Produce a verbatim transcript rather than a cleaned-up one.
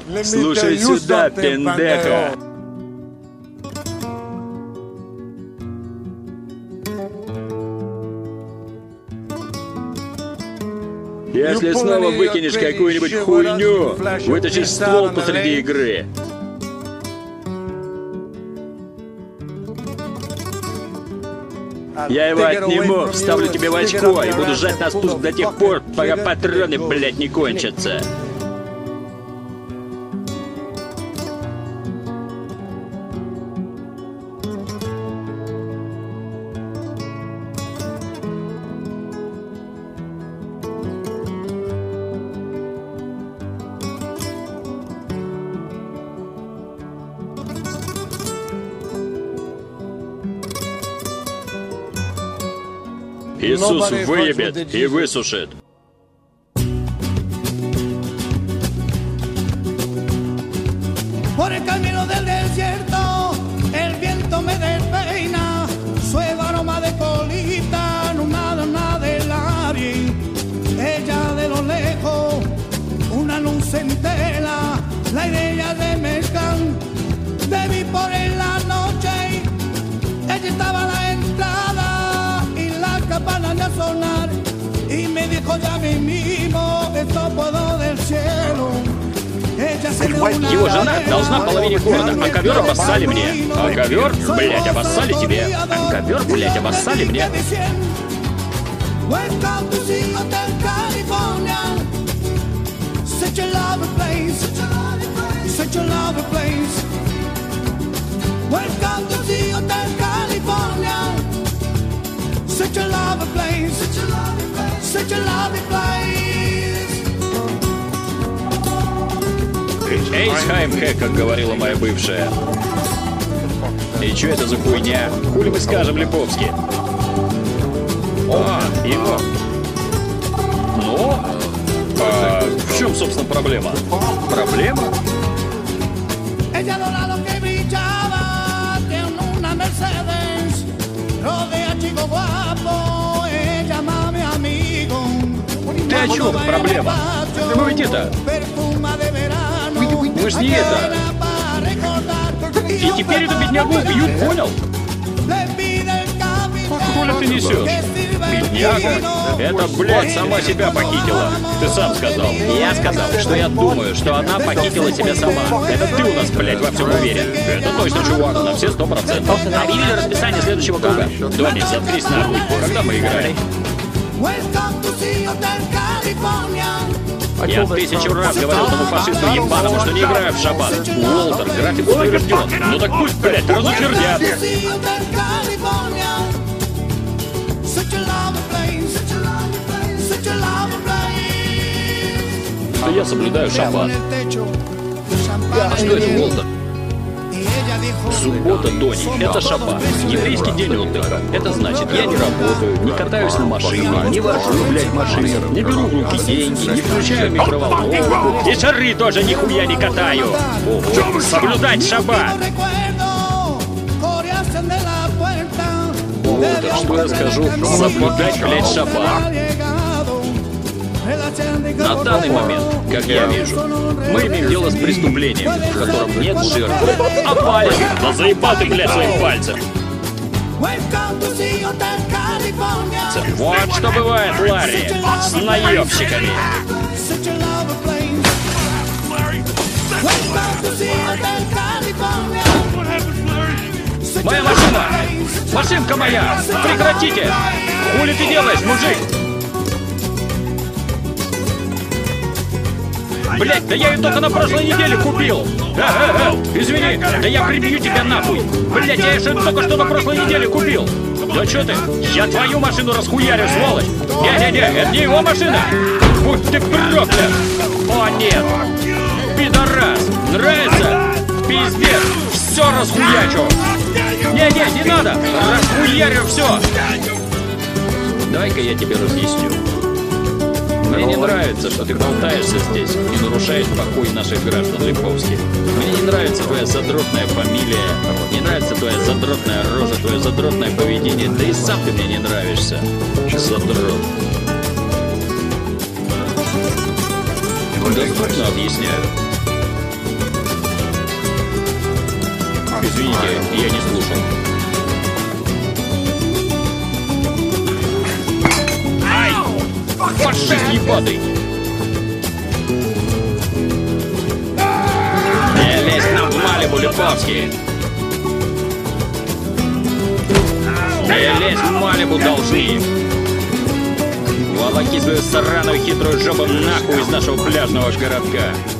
Слушай сюда, пендеха. Если снова выкинешь какую-нибудь хуйню, вытащишь ствол посреди игры. Я его отниму, вставлю тебе в очко и буду жать на спуск до тех пор, пока патроны, блядь, не кончатся. Иисус выебет и высушит. Por el camino del desierto, el viento me despeina, suave aroma de colita, nada, nada del aire. Ella de lo lejos, una luz en tela, la idea de mezcal. Te vi por en la noche, ella estaba a la entrada y la campana de sonar. Y me dijo ya mismo, esto puedo del cielo. Его жена должна половине города, а ковер обоссали мне. А ковер, блядь, обоссали тебе. А ковер, блядь, обоссали мне. Эйсхайм Хэк, как говорила моя бывшая. И чё это за хуйня? Хули мы скажем Липовски? А, его. Ну? А в чем, собственно, проблема? Проблема? Ты о чем? Проблема? Ну ведь это... Мы ж не это. И теперь эту беднягу убьют, понял? Хули ты несешь? Бедняга? Это, блядь, сама себя похитила. Ты сам сказал. Я сказал, что я думаю, что она похитила себя сама. Это ты у нас, блядь, во всем уверен. Это точно, чувак, на все сто процентов. Объявили расписание следующего круга. Донни, заткнись нахуй. Когда мы играли? Я тысячу раз говорил тому фашисту ебаному, что не играю в шаббат. Уолтер, график утвержден. Ну так пусть, блядь, разутвердят. Что я соблюдаю шаббат. А что это, Уолтер? Суббота, Донни, это шаббат. Еврейский день отдыха. Это значит, я не работаю, не катаюсь на машине, не вожу, блядь, машину, не беру в руки деньги, не включаю микроволновку. И шары тоже нихуя не катаю. Ого, соблюдать шаббат. Уолтер, что я скажу? Соблюдать, блядь, шаббат. На данный момент, как я вижу, мы имеем дело с преступлением, в котором нет жертвы. А палец? Да заебал ты, блядь, своих пальцев! Вот что бывает, Ларри, с наебщиками! Моя машина! Машинка моя! Прекратите! Хули ты делаешь, мужик? Блять, да я ее только на прошлой неделе купил! Э, э, э, извини, да я прибью тебя нахуй! Блять, я ее только что на прошлой неделе купил! Да чё ты? Я твою машину расхуярю, сволочь! Не-не-не, это не его машина! Будь ты проклят! О нет! Пидорас! Нравится? Пиздец! Все расхуячу! Не-не, не надо! Расхуярю все! Давай-ка я тебе разъясню. Мне не нравится, что ты болтаешься здесь и нарушаешь покой наших граждан Липовски. Мне не нравится твоя задротная фамилия, не нравится твоя задротная рожа, твое задротное поведение, да и сам ты мне не нравишься. Задрот. Доступно объясняю. Извините, я не слушал. Ай! Фашист ебаный! Не лезь к нам в Малибу, Липовский! Не лезь в Малибу, должник! Волоки свою сраную хитрую жопу нахуй из нашего пляжного городка!